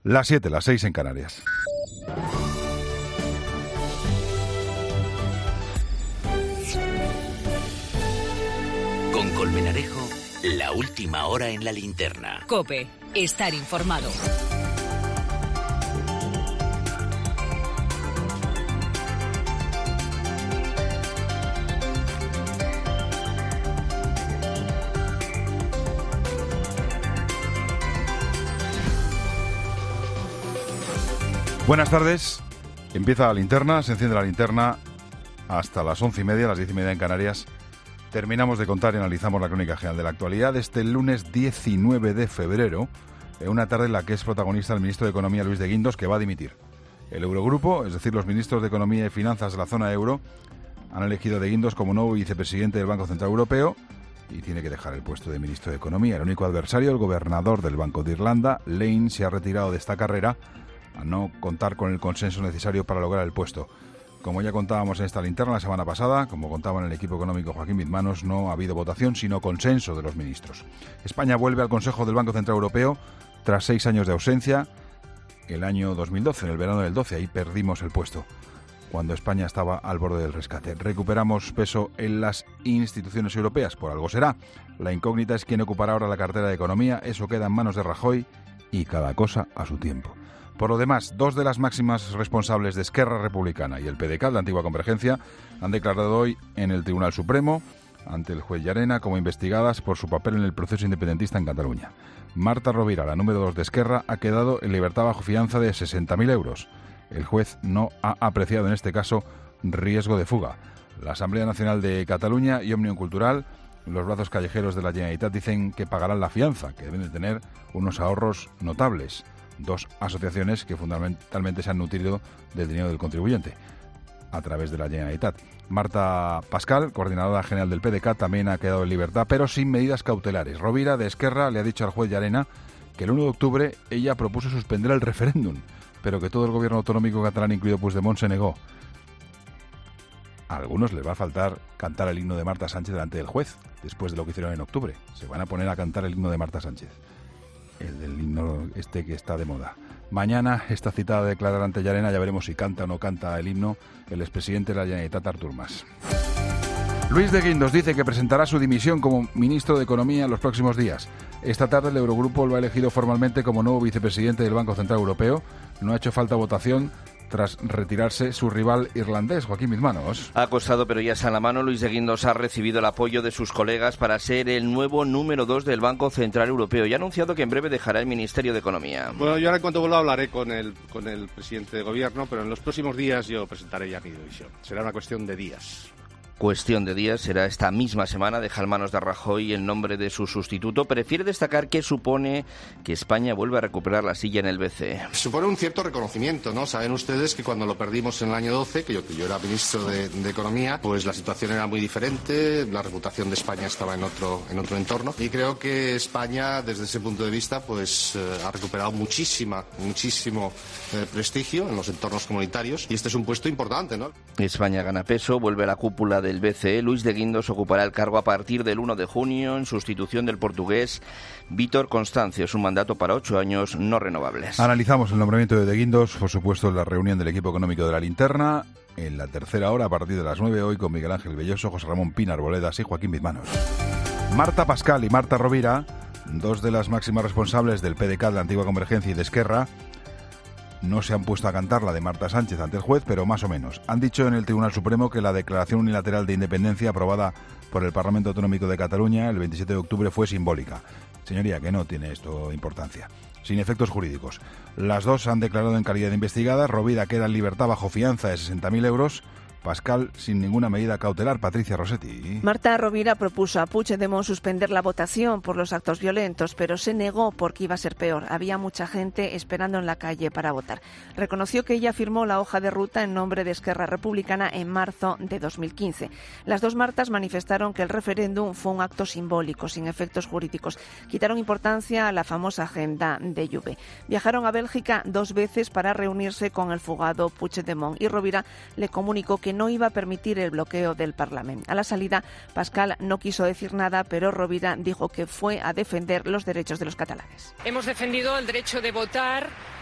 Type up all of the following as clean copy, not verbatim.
Las 7, las 6 en Canarias. Con Colmenarejo, la última hora en la linterna. COPE, estar informado. Buenas tardes. Empieza la linterna, se enciende la linterna hasta las 11:30, las 10:30 en Canarias. Terminamos de contar y analizamos la crónica general de la actualidad de este lunes 19 de febrero, en una tarde en la que es protagonista el ministro de Economía, Luis de Guindos, que va a dimitir. El Eurogrupo, es decir, los ministros de Economía y Finanzas de la zona euro, han elegido a de Guindos como nuevo vicepresidente del Banco Central Europeo y tiene que dejar el puesto de ministro de Economía. El único adversario, el gobernador del Banco de Irlanda, Lane, se ha retirado de esta carrera a no contar con el consenso necesario para lograr el puesto. Como ya contábamos en esta linterna la semana pasada, como contaba en el equipo económico Joaquín Bizmanos, no ha habido votación, sino consenso de los ministros. España vuelve al Consejo del Banco Central Europeo tras 6 años de ausencia. El año 2012, en el verano del 12, ahí perdimos el puesto, cuando España estaba al borde del rescate. Recuperamos peso en las instituciones europeas, por algo será. La incógnita es quién ocupará ahora la cartera de Economía, eso queda en manos de Rajoy y cada cosa a su tiempo. Por lo demás, dos de las máximas responsables de Esquerra Republicana y el PDeCAT, la antigua Convergencia, han declarado hoy en el Tribunal Supremo, ante el juez Llarena, como investigadas por su papel en el proceso independentista en Cataluña. Marta Rovira, la número 2 de Esquerra, ha quedado en libertad bajo fianza de 60.000 euros. El juez no ha apreciado en este caso riesgo de fuga. La Asamblea Nacional de Cataluña y Òmnium Cultural, los brazos callejeros de la Generalitat, dicen que pagarán la fianza, que deben de tener unos ahorros notables. Dos asociaciones que fundamentalmente se han nutrido del dinero del contribuyente a través de la Generalitat. Marta Pascal, coordinadora general del PDeCAT, también ha quedado en libertad, pero sin medidas cautelares. Rovira, de Esquerra, le ha dicho al juez Llarena que el 1 de octubre ella propuso suspender el referéndum, pero que todo el gobierno autonómico catalán, incluido Puigdemont, se negó. A algunos les va a faltar cantar el himno de Marta Sánchez delante del juez, después de lo que hicieron en octubre. Se van a poner a cantar el himno de Marta Sánchez. El del himno este que está de moda. Mañana está citada a declarar ante Llarena, ya veremos si canta o no canta el himno el expresidente de la Generalitat, Artur Mas. Luis de Guindos dice que presentará su dimisión como ministro de Economía en los próximos días. Esta tarde el Eurogrupo lo ha elegido formalmente como nuevo vicepresidente del Banco Central Europeo. No ha hecho falta votación tras retirarse su rival irlandés, Joaquín Bizmanos. Ha costado, pero ya está en la mano. Luis de Guindos ha recibido el apoyo de sus colegas para ser el nuevo número 2 del Banco Central Europeo y ha anunciado que en breve dejará el Ministerio de Economía. Bueno, yo ahora en cuanto vuelva hablaré con el presidente de gobierno, pero en los próximos días yo presentaré ya mi dimisión. Será una cuestión de días. Cuestión de días, será esta misma semana. Deja en manos de Rajoy el nombre de su sustituto. Prefiere destacar que supone que España vuelve a recuperar la silla en el BCE. Supone un cierto reconocimiento, ¿no? Saben ustedes que cuando lo perdimos en el año 12, que yo era ministro de Economía, pues la situación era muy diferente, la reputación de España estaba en otro entorno y creo que España, desde ese punto de vista, pues ha recuperado muchísimo prestigio en los entornos comunitarios y este es un puesto importante, ¿no? España gana peso, vuelve a la cúpula del BCE. Luis de Guindos ocupará el cargo a partir del 1 de junio en sustitución del portugués Vítor Constancio. Un mandato para 8 años no renovables. Analizamos el nombramiento de Guindos, por supuesto, en la reunión del equipo económico de la linterna, en la tercera hora a partir de las 9 hoy con Miguel Ángel Belloso, José Ramón Pina Arboledas y Joaquín Bizmanos. Marta Pascal y Marta Rovira, dos de las máximas responsables del PDeCAT, la antigua Convergencia y de Esquerra, no se han puesto a cantar la de Marta Sánchez ante el juez, pero más o menos. Han dicho en el Tribunal Supremo que la declaración unilateral de independencia aprobada por el Parlamento Autonómico de Cataluña el 27 de octubre fue simbólica. Señoría, que no tiene esto importancia. Sin efectos jurídicos. Las dos han declarado en calidad de investigadas. Rovira queda en libertad bajo fianza de 60.000 euros. Pascal, sin ninguna medida cautelar. Patricia Rossetti. Marta Rovira propuso a Puigdemont suspender la votación por los actos violentos, pero se negó porque iba a ser peor. Había mucha gente esperando en la calle para votar. Reconoció que ella firmó la hoja de ruta en nombre de Esquerra Republicana en marzo de 2015. Las dos Martas manifestaron que el referéndum fue un acto simbólico, sin efectos jurídicos. Quitaron importancia a la famosa agenda de Juve. Viajaron a Bélgica 2 veces para reunirse con el fugado Puigdemont y Rovira le comunicó que no iba a permitir el bloqueo del Parlamento. A la salida, Pascal no quiso decir nada, pero Rovira dijo que fue a defender los derechos de los catalanes. Hemos defendido el derecho de votar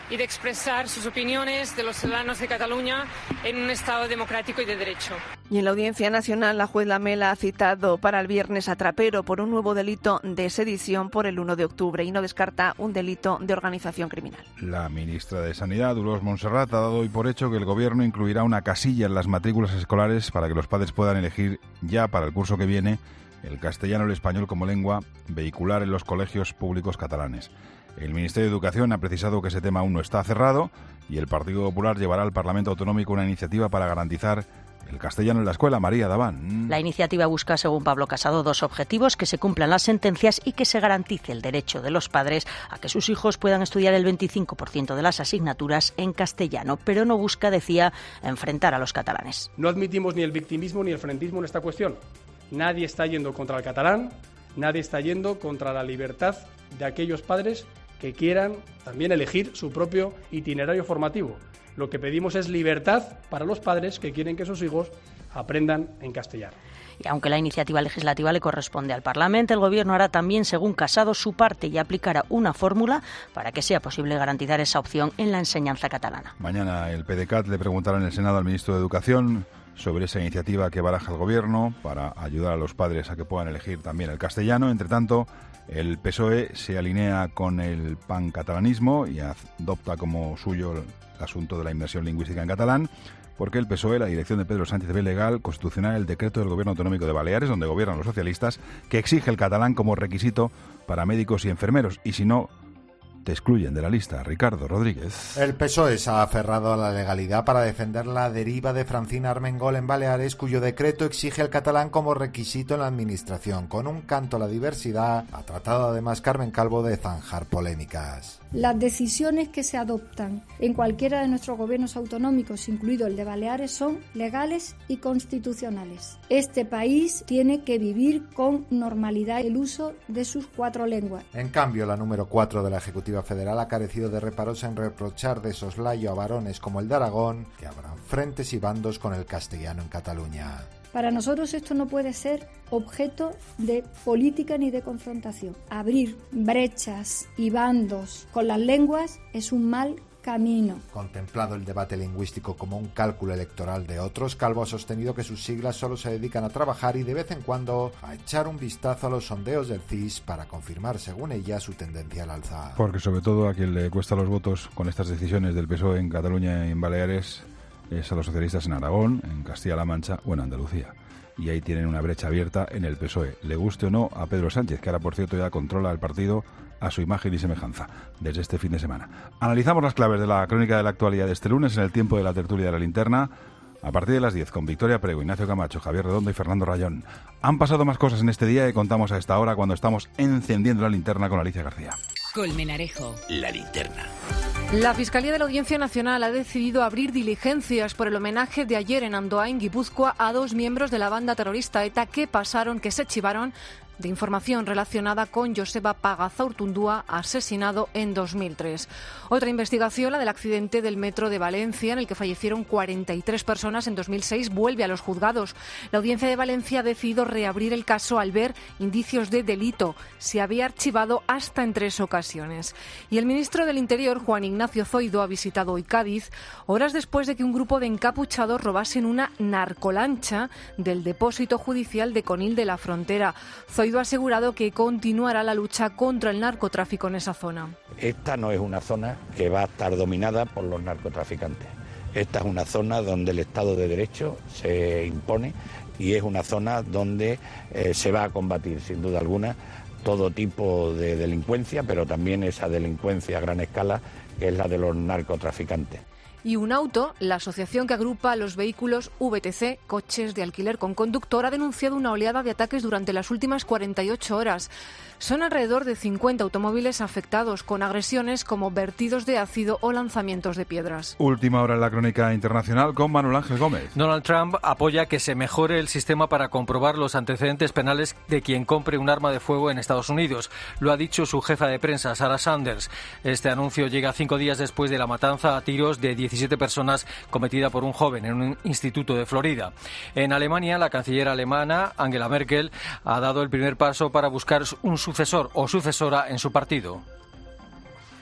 y de expresar sus opiniones de los ciudadanos de Cataluña en un Estado democrático y de derecho. Y en la Audiencia Nacional, la juez Lamela ha citado para el viernes a Trapero por un nuevo delito de sedición por el 1 de octubre y no descarta un delito de organización criminal. La ministra de Sanidad, Dolors Montserrat, ha dado hoy por hecho que el Gobierno incluirá una casilla en las matrículas escolares para que los padres puedan elegir ya para el curso que viene el castellano y el español como lengua vehicular en los colegios públicos catalanes. El Ministerio de Educación ha precisado que ese tema aún no está cerrado y el Partido Popular llevará al Parlamento Autonómico una iniciativa para garantizar el castellano en la escuela. María Daván. La iniciativa busca, según Pablo Casado, dos objetivos: que se cumplan las sentencias y que se garantice el derecho de los padres a que sus hijos puedan estudiar el 25% de las asignaturas en castellano, pero no busca, decía, enfrentar a los catalanes. No admitimos ni el victimismo ni el frentismo en esta cuestión. Nadie está yendo contra el catalán, nadie está yendo contra la libertad de aquellos padres que quieran también elegir su propio itinerario formativo. Lo que pedimos es libertad para los padres que quieren que sus hijos aprendan en castellano. Y aunque la iniciativa legislativa le corresponde al Parlamento, el Gobierno hará también, según Casado, su parte y aplicará una fórmula para que sea posible garantizar esa opción en la enseñanza catalana. Mañana el PDeCAT le preguntará en el Senado al ministro de Educación sobre esa iniciativa que baraja el Gobierno para ayudar a los padres a que puedan elegir también el castellano. Entre tanto, el PSOE se alinea con el pancatalanismo y adopta como suyo el asunto de la inmersión lingüística en catalán, porque el PSOE, la dirección de Pedro Sánchez, ve legal constitucional el decreto del Gobierno Autonómico de Baleares, donde gobiernan los socialistas, que exige el catalán como requisito para médicos y enfermeros, y si no, te excluyen de la lista. Ricardo Rodríguez. El PSOE se ha aferrado a la legalidad para defender la deriva de Francina Armengol en Baleares, cuyo decreto exige el catalán como requisito en la administración. Con un canto a la diversidad, ha tratado además Carmen Calvo de zanjar polémicas. Las decisiones que se adoptan en cualquiera de nuestros gobiernos autonómicos, incluido el de Baleares, son legales y constitucionales. Este país tiene que vivir con normalidad el uso de sus 4 lenguas. En cambio, la número 4 de la Ejecutiva Federal ha carecido de reparos en reprochar de soslayo a varones como el de Aragón que abran frentes y bandos con el castellano en Cataluña. Para nosotros esto no puede ser objeto de política ni de confrontación. Abrir brechas y bandos con las lenguas es un mal camino. Contemplado el debate lingüístico como un cálculo electoral de otros, Calvo ha sostenido que sus siglas solo se dedican a trabajar y de vez en cuando a echar un vistazo a los sondeos del CIS para confirmar, según ella, su tendencia al alza. Porque sobre todo a quien le cuesta los votos con estas decisiones del PSOE en Cataluña y en Baleares es a los socialistas en Aragón, en Castilla-La Mancha o en Andalucía. Y ahí tienen una brecha abierta en el PSOE, le guste o no a Pedro Sánchez, que ahora, por cierto, ya controla el partido a su imagen y semejanza desde este fin de semana. Analizamos las claves de la crónica de la actualidad de este lunes en el tiempo de la tertulia de la linterna, a partir de las 10, con Victoria Prego, Ignacio Camacho, Javier Redondo y Fernando Rayón. Han pasado más cosas en este día y contamos a esta hora cuando estamos encendiendo la linterna con Alicia García. Colmenarejo. La linterna. La Fiscalía de la Audiencia Nacional ha decidido abrir diligencias por el homenaje de ayer en Andoain, Guipúzcoa, a 2 miembros de la banda terrorista ETA que se chivaron de información relacionada con Joseba Pagazaurtundúa, asesinado en 2003. Otra investigación, la del accidente del metro de Valencia, en el que fallecieron 43 personas en 2006, vuelve a los juzgados. La Audiencia de Valencia ha decidido reabrir el caso al ver indicios de delito. Se había archivado hasta en 3 ocasiones. Y el ministro del Interior, Juan Ignacio Zoido, ha visitado hoy Cádiz, horas después de que un grupo de encapuchados robasen una narcolancha del depósito judicial de Conil de la Frontera. Zoido ha asegurado que continuará la lucha contra el narcotráfico en esa zona. Esta no es una zona que va a estar dominada por los narcotraficantes. Esta es una zona donde el Estado de Derecho se impone y es una zona donde se va a combatir, sin duda alguna, todo tipo de delincuencia, pero también esa delincuencia a gran escala que es la de los narcotraficantes. Y un auto, la asociación que agrupa los vehículos VTC, coches de alquiler con conductor, ha denunciado una oleada de ataques durante las últimas 48 horas. Son alrededor de 50 automóviles afectados, con agresiones como vertidos de ácido o lanzamientos de piedras. Última hora en la crónica internacional con Manuel Ángel Gómez. Donald Trump apoya que se mejore el sistema para comprobar los antecedentes penales de quien compre un arma de fuego en Estados Unidos. Lo ha dicho su jefa de prensa, Sarah Sanders. Este anuncio llega 5 días después de la matanza a tiros de 17 personas cometida por un joven en un instituto de Florida. En Alemania, la canciller alemana, Angela Merkel, ha dado el primer paso para buscar un sucesor o sucesora en su partido.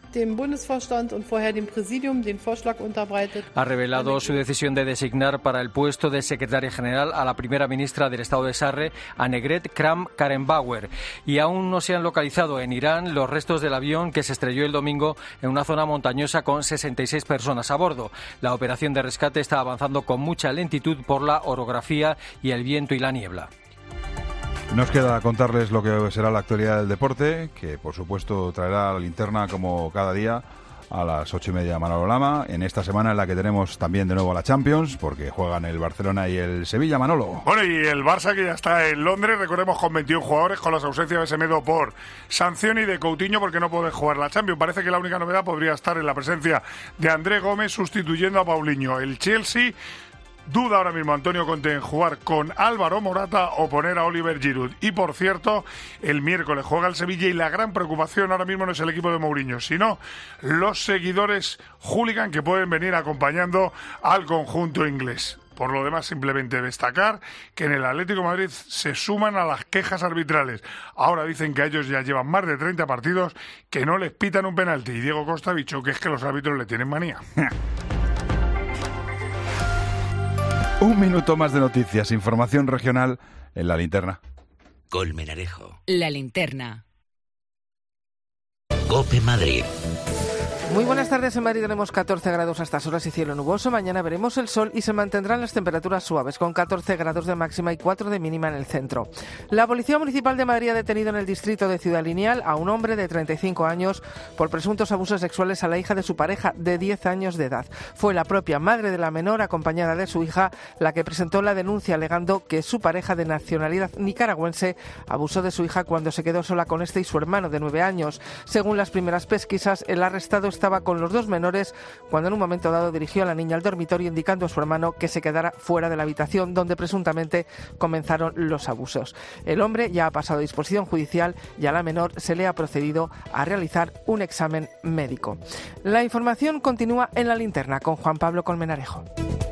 Ha revelado su decisión de designar para el puesto de secretaria general a la primera ministra del estado de Sarre, Annegret Kramp-Karrenbauer. Y aún no se han localizado en Irán los restos del avión que se estrelló el domingo en una zona montañosa con 66 personas a bordo. La operación de rescate está avanzando con mucha lentitud por la orografía y el viento y la niebla. Nos queda contarles lo que será la actualidad del deporte, que por supuesto traerá la linterna como cada día a las 8:30 Manolo Lama, en esta semana en la que tenemos también de nuevo la Champions, porque juegan el Barcelona y el Sevilla, Manolo. Bueno, y el Barça, que ya está en Londres, recordemos, con 21 jugadores, con las ausencias de Semedo por sanción y de Coutinho porque no puede jugar la Champions. Parece que la única novedad podría estar en la presencia de André Gómez sustituyendo a Paulinho. El Chelsea duda ahora mismo Antonio Conte en jugar con Álvaro Morata o poner a Oliver Giroud. Y por cierto, el miércoles juega el Sevilla y la gran preocupación ahora mismo no es el equipo de Mourinho, sino los seguidores hooligan que pueden venir acompañando al conjunto inglés. Por lo demás, simplemente destacar que en el Atlético de Madrid se suman a las quejas arbitrales. Ahora dicen que ellos ya llevan más de 30 partidos que no les pitan un penalti. Y Diego Costa ha dicho que es que los árbitros le tienen manía. Un minuto más de noticias, información regional en la linterna. Colmenarejo. La linterna. COPE Madrid. Muy buenas tardes. En Madrid tenemos 14 grados a estas horas y cielo nuboso. Mañana veremos el sol y se mantendrán las temperaturas suaves, con 14 grados de máxima y 4 de mínima en el centro. La Policía Municipal de Madrid ha detenido en el distrito de Ciudad Lineal a un hombre de 35 años por presuntos abusos sexuales a la hija de su pareja de 10 años de edad. Fue la propia madre de la menor, acompañada de su hija, la que presentó la denuncia alegando que su pareja de nacionalidad nicaragüense abusó de su hija cuando se quedó sola con este y su hermano de 9 años. Según las primeras pesquisas, el arrestado estaba con los dos menores cuando en un momento dado dirigió a la niña al dormitorio indicando a su hermano que se quedara fuera de la habitación donde presuntamente comenzaron los abusos. El hombre ya ha pasado a disposición judicial y a la menor se le ha procedido a realizar un examen médico. La información continúa en la linterna con Juan Pablo Colmenarejo.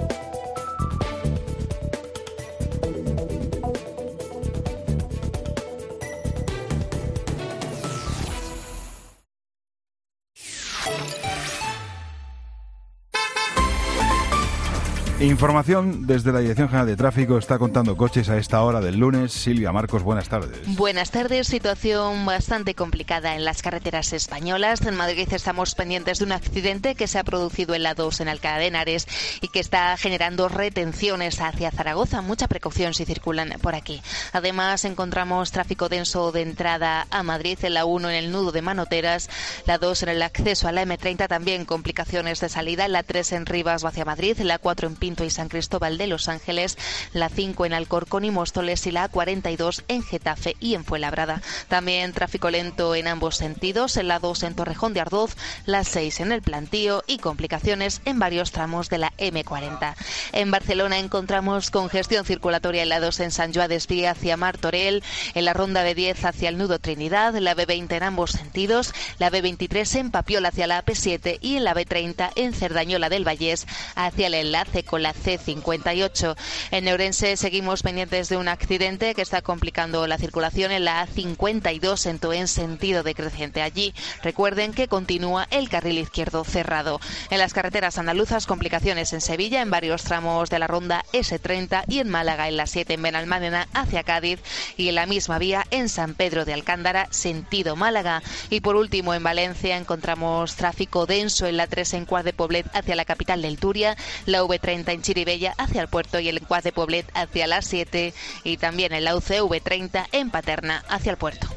Información desde la Dirección General de Tráfico. Está contando coches a esta hora del lunes. Silvia Marcos, buenas tardes. Buenas tardes. Situación bastante complicada en las carreteras españolas. En Madrid estamos pendientes de un accidente que se ha producido en la 2 en Alcalá de Henares y que está generando retenciones hacia Zaragoza. Mucha precaución si circulan por aquí. Además, encontramos tráfico denso de entrada a Madrid en la 1 en el nudo de Manoteras, la 2 en el acceso a la M30, también complicaciones de salida, la 3 en Rivas hacia Madrid, la 4 en Pinto y San Cristóbal de Los Ángeles, la 5 en Alcorcón y Móstoles y la 42 en Getafe y en Fuenlabrada. También tráfico lento en ambos sentidos, en la 2 en Torrejón de Ardoz, la 6 en el Plantío y complicaciones en varios tramos de la M40. En Barcelona encontramos congestión circulatoria en la 2 en Sant Joan d'Espí hacia Martorell, en la ronda B10 hacia el nudo Trinidad, la B20 en ambos sentidos, la B23 en Papiol hacia la AP7 y en la B30 en Cerdañola del Vallés hacia el enlace con la C58. En Ourense seguimos pendientes de un accidente que está complicando la circulación en la A52 en Toén sentido decreciente. Allí recuerden que continúa el carril izquierdo cerrado. En las carreteras andaluzas, complicaciones en Sevilla en varios tramos de la ronda S30 y en Málaga en la 7 en Benalmádena hacia Cádiz y en la misma vía en San Pedro de Alcántara sentido Málaga. Y por último en Valencia encontramos tráfico denso en la 3 en Cuart de Poblet hacia la capital del Túria, la V30 en Chirivella hacia el puerto y el Cuart de Poblet hacia las 7 y también en la UCV30 en Paterna hacia el puerto.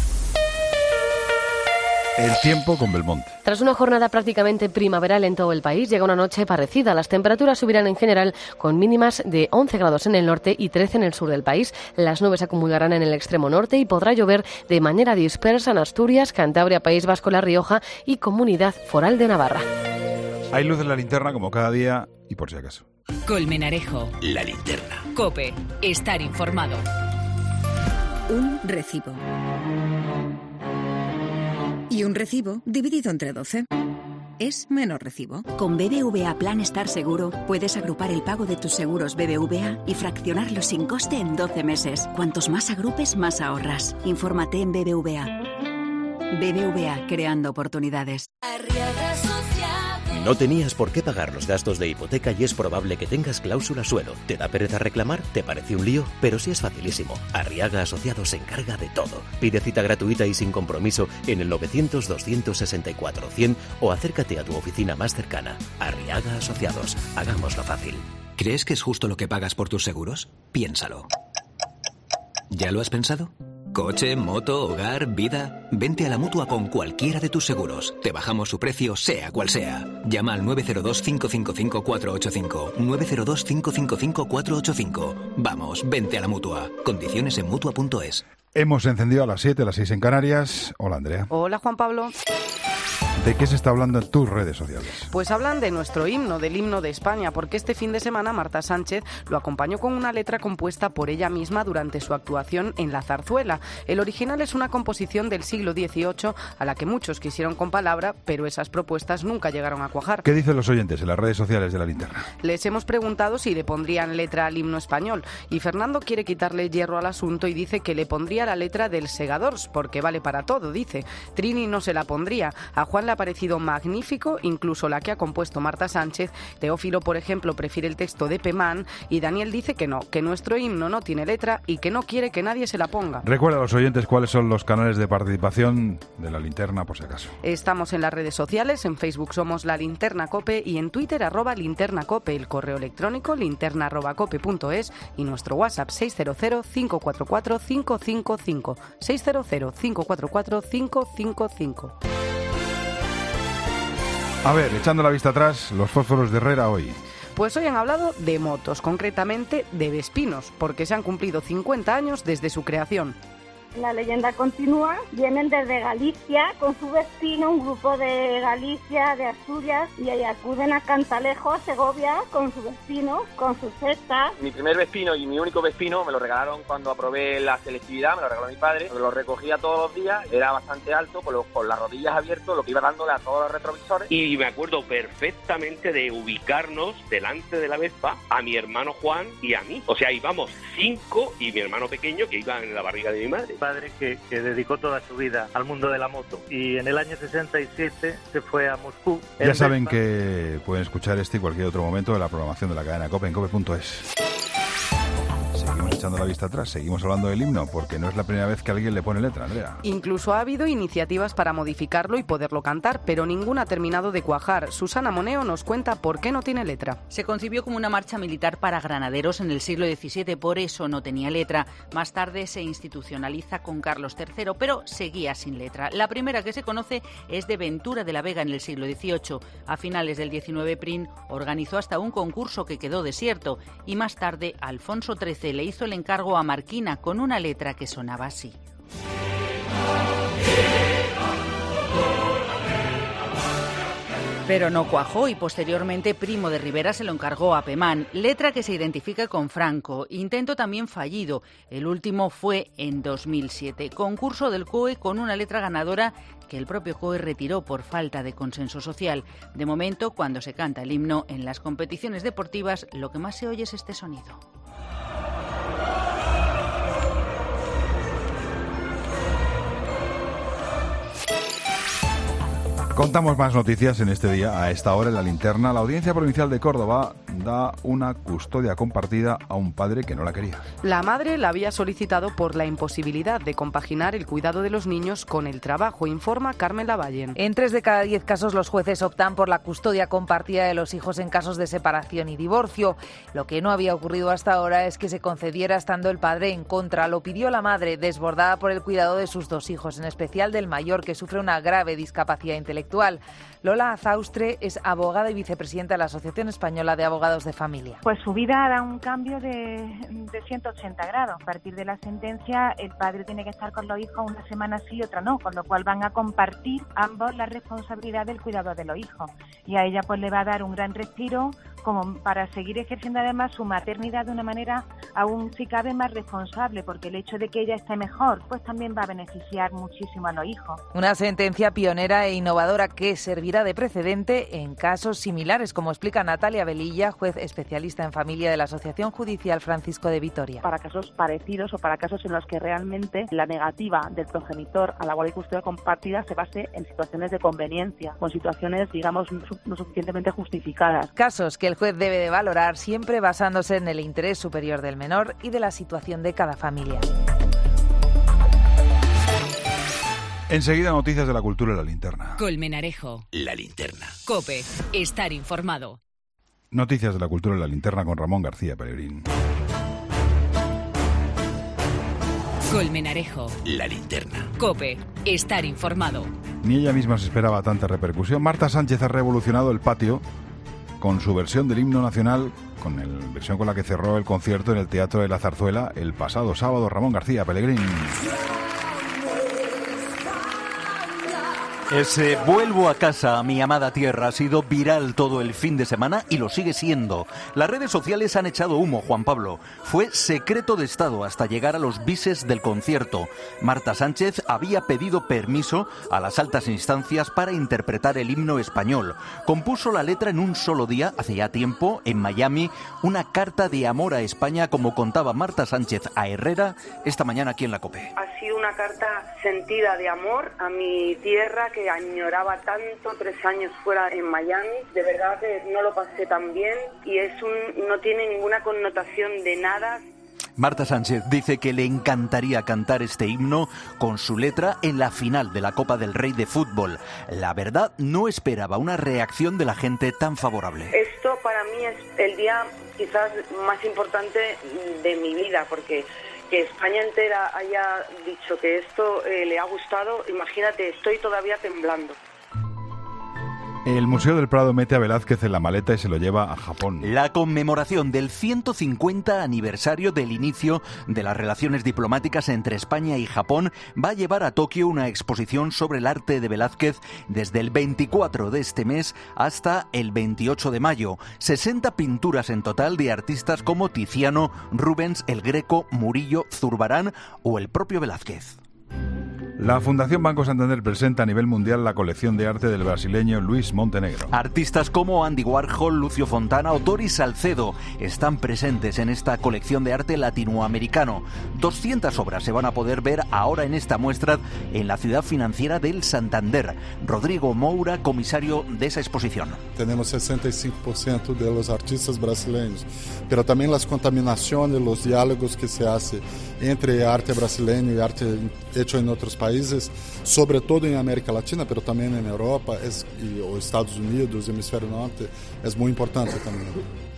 El tiempo con Belmonte. Tras una jornada prácticamente primaveral en todo el país, llega una noche parecida. Las temperaturas subirán en general con mínimas de 11 grados en el norte y 13 en el sur del país. Las nubes se acumularán en el extremo norte y podrá llover de manera dispersa en Asturias, Cantabria, País Vasco, La Rioja y Comunidad Foral de Navarra. Hay luz en la linterna como cada día y por si acaso. Colmenarejo. La linterna. COPE. Estar informado. Un recibo. Y un recibo dividido entre 12 es menos recibo. Con BBVA Plan Estar Seguro puedes agrupar el pago de tus seguros BBVA y fraccionarlos sin coste en 12 meses. Cuantos más agrupes, más ahorras. Infórmate en BBVA. BBVA, creando oportunidades. No tenías por qué pagar los gastos de hipoteca y es probable que tengas cláusula suelo. ¿Te da pereza reclamar? ¿Te parece un lío? Pero sí es facilísimo. Arriaga Asociados se encarga de todo. Pide cita gratuita y sin compromiso en el 900-264-100 o acércate a tu oficina más cercana. Arriaga Asociados. Hagámoslo fácil. ¿Crees que es justo lo que pagas por tus seguros? Piénsalo. ¿Ya lo has pensado? Coche, moto, hogar, vida. Vente a la Mutua con cualquiera de tus seguros. Te bajamos su precio, sea cual sea. Llama al 902-555-485. 902-555-485. Vamos, vente a la Mutua. Condiciones en Mutua.es. Hemos encendido a las 7, las 6 en Canarias. Hola, Andrea. Hola, Juan Pablo. ¿De qué se está hablando en tus redes sociales? Pues hablan de nuestro himno, del himno de España, porque este fin de semana Marta Sánchez lo acompañó con una letra compuesta por ella misma durante su actuación en La Zarzuela. El original es una composición del siglo XVIII a la que muchos quisieron con palabra, pero esas propuestas nunca llegaron a cuajar. ¿Qué dicen los oyentes en las redes sociales de La Linterna? Les hemos preguntado si le pondrían letra al himno español y Fernando quiere quitarle hierro al asunto y dice que le pondría la letra del Segadors, porque vale para todo, dice. Trini no se la pondría. A Juan le ha parecido magnífico, incluso la que ha compuesto Marta Sánchez. Teófilo, por ejemplo, prefiere el texto de Pemán y Daniel dice que no, que nuestro himno no tiene letra y que no quiere que nadie se la ponga. Recuerda a los oyentes cuáles son los canales de participación de La Linterna, por si acaso. Estamos en las redes sociales, en Facebook somos La Linterna Cope y en Twitter @linternacope, el correo electrónico linterna@cope.es y nuestro WhatsApp 600-544-555, 600-544-555. A ver, echando la vista atrás, los fósforos de Herrera hoy. Pues hoy han hablado de motos, concretamente de Vespinos, porque se han cumplido 50 años desde su creación. La leyenda continúa, vienen desde Galicia con su Vespino, un grupo de Galicia, de Asturias, y ahí acuden a Cantalejo, Segovia, con su Vespino, con sus cestas. Mi primer Vespino y mi único Vespino me lo regalaron cuando aprobé la selectividad, me lo regaló mi padre, lo recogía todos los días, era bastante alto, con las rodillas abiertas, lo que iba dándole a todos los retrovisores. Y me acuerdo perfectamente de ubicarnos delante de la Vespa a mi hermano Juan y a mí. O sea, íbamos 5 y mi hermano pequeño que iba en la barriga de mi madre. Padre que dedicó toda su vida al mundo de la moto y en el año 67 se fue a Moscú. Ya saben que pueden escuchar este y cualquier otro momento de la programación de la cadena COPE en cope.es. Seguimos echando la vista atrás, seguimos hablando del himno, porque no es la primera vez que alguien le pone letra, Andrea. Incluso ha habido iniciativas para modificarlo y poderlo cantar, pero ninguna ha terminado de cuajar. Susana Moneo nos cuenta por qué no tiene letra. Se concibió como una marcha militar para granaderos en el siglo XVII, por eso no tenía letra. Más tarde se institucionaliza con Carlos III, pero seguía sin letra. La primera que se conoce es de Ventura de la Vega en el siglo XVIII. A finales del XIX, Prim organizó hasta un concurso que quedó desierto y más tarde Alfonso XIII le hizo el encargo a Marquina con una letra que sonaba así. Pero no cuajó y posteriormente Primo de Rivera se lo encargó a Pemán, letra que se identifica con Franco. Intento también fallido. El último fue en 2007. Concurso del COE con una letra ganadora que el propio COE retiró por falta de consenso social. De momento, cuando se canta el himno en las competiciones deportivas, lo que más se oye es este sonido. Contamos más noticias en este día, a esta hora en La Linterna. La Audiencia Provincial de Córdoba da una custodia compartida a un padre que no la quería. La madre la había solicitado por la imposibilidad de compaginar el cuidado de los niños con el trabajo, informa Carmen Lavallen. En 3 de cada 10 casos los jueces optan por la custodia compartida de los hijos en casos de separación y divorcio. Lo que no había ocurrido hasta ahora es que se concediera estando el padre en contra. Lo pidió la madre, desbordada por el cuidado de sus 2 hijos, en especial del mayor, que sufre una grave discapacidad intelectual. Lola Azaustre es abogada y vicepresidenta de la Asociación Española de Abogados de Familia. Pues su vida da un cambio de 180 grados. A partir de la sentencia, el padre tiene que estar con los hijos una semana sí y otra no, con lo cual van a compartir ambos la responsabilidad del cuidado de los hijos. Y a ella pues le va a dar un gran respiro como para seguir ejerciendo además su maternidad de una manera aún si cabe más responsable, porque el hecho de que ella esté mejor, pues también va a beneficiar muchísimo a los hijos. Una sentencia pionera e innovadora que servirá de precedente en casos similares, como explica Natalia Velilla, juez especialista en familia de la Asociación Judicial Francisco de Vitoria. Para casos parecidos o para casos en los que realmente la negativa del progenitor a la guardia y custodia compartida se base en situaciones de conveniencia, con situaciones, digamos, no suficientemente justificadas. Casos que el juez debe de valorar siempre basándose en el interés superior del menor y de la situación de cada familia. Enseguida, noticias de la cultura en la linterna. Colmenarejo. La linterna. COPE. Estar informado. Noticias de la cultura en la linterna con Ramón García Pellegrín. Colmenarejo. La linterna. COPE. Estar informado. Ni ella misma se esperaba tanta repercusión. Marta Sánchez ha revolucionado el patio con su versión del himno nacional, con la versión con la que cerró el concierto en el Teatro de la Zarzuela el pasado sábado. Ramón García Pellegrín. Ese vuelvo a casa, a mi amada tierra, ha sido viral todo el fin de semana y lo sigue siendo. Las redes sociales han echado humo, Juan Pablo. Fue secreto de Estado hasta llegar a los bises del concierto. Marta Sánchez había pedido permiso a las altas instancias para interpretar el himno español. Compuso la letra en un solo día, hace ya tiempo, en Miami, una carta de amor a España, como contaba Marta Sánchez a Herrera esta mañana aquí en la COPE. Ha sido una carta sentida de amor a mi tierra, que añoraba tanto, 3 años fuera en Miami. De verdad que no lo pasé tan bien y no tiene ninguna connotación de nada. Marta Sánchez dice que le encantaría cantar este himno con su letra en la final de la Copa del Rey de fútbol. La verdad, no esperaba una reacción de la gente tan favorable. Esto para mí es el día quizás más importante de mi vida, porque que España entera haya dicho que esto le ha gustado, imagínate, estoy todavía temblando. El Museo del Prado mete a Velázquez en la maleta y se lo lleva a Japón. La conmemoración del 150 aniversario del inicio de las relaciones diplomáticas entre España y Japón va a llevar a Tokio una exposición sobre el arte de Velázquez desde el 24 de este mes hasta el 28 de mayo. 60 pinturas en total de artistas como Tiziano, Rubens, El Greco, Murillo, Zurbarán o el propio Velázquez. La Fundación Banco Santander presenta a nivel mundial la colección de arte del brasileño Luis Montenegro. Artistas como Andy Warhol, Lucio Fontana o Tori Salcedo están presentes en esta colección de arte latinoamericano. 200 obras se van a poder ver ahora en esta muestra en la ciudad financiera del Santander. Rodrigo Moura, comisario de esa exposición. Tenemos 65% de los artistas brasileños, pero también las contaminaciones, los diálogos que se hacen entre arte brasileño y arte hecho en otros países, sobre todo en América Latina, pero también en Europa o Estados Unidos, hemisferio norte, es muy importante también.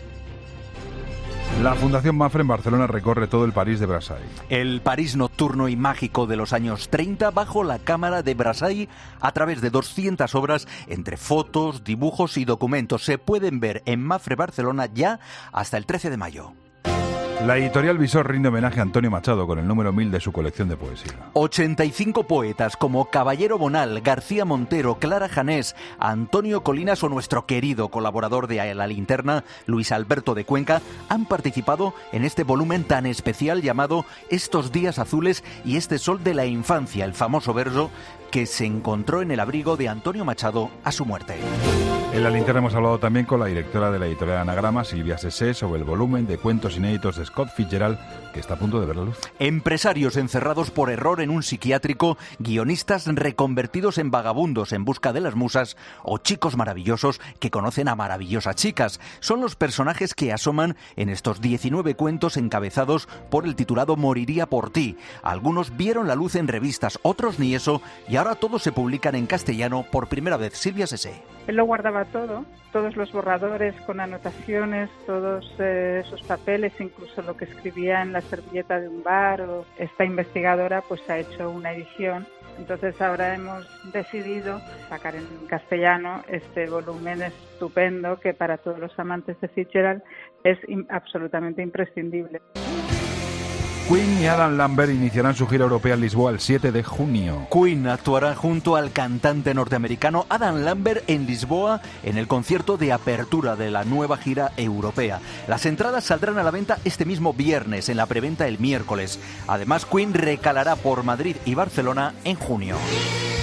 La Fundación Mafre en Barcelona recorre todo el París de Versailles. El París nocturno y mágico de los años 30 bajo la cámara de Versailles a través de 200 obras entre fotos, dibujos y documentos. Se pueden ver en Mafre Barcelona ya hasta el 13 de mayo. La editorial Visor rinde homenaje a Antonio Machado con el número 1000 de su colección de poesía. 85 poetas como Caballero Bonal, García Montero, Clara Janés, Antonio Colinas o nuestro querido colaborador de La Linterna, Luis Alberto de Cuenca, han participado en este volumen tan especial llamado Estos días azules y este sol de la infancia, el famoso verso que se encontró en el abrigo de Antonio Machado a su muerte. En La Linterna hemos hablado también con la directora de la editorial Anagrama, Silvia Sesé, sobre el volumen de cuentos inéditos de Scott Fitzgerald, que está a punto de ver la luz. Empresarios encerrados por error en un psiquiátrico, guionistas reconvertidos en vagabundos en busca de las musas o chicos maravillosos que conocen a maravillosas chicas. Son los personajes que asoman en estos 19 cuentos encabezados por el titulado Moriría por ti. Algunos vieron la luz en revistas, otros ni eso, y ahora todos se publican en castellano por primera vez. Silvia Sesé. Él lo guardaba todo, todos los borradores con anotaciones, todos sus papeles, incluso lo que escribía en la servilleta de un bar. O esta investigadora pues ha hecho una edición. Entonces ahora hemos decidido sacar en castellano este volumen estupendo que para todos los amantes de Fitzgerald es absolutamente imprescindible. Queen y Adam Lambert iniciarán su gira europea en Lisboa el 7 de junio. Queen actuará junto al cantante norteamericano Adam Lambert en Lisboa en el concierto de apertura de la nueva gira europea. Las entradas saldrán a la venta este mismo viernes, en la preventa el miércoles. Además, Queen recalará por Madrid y Barcelona en junio.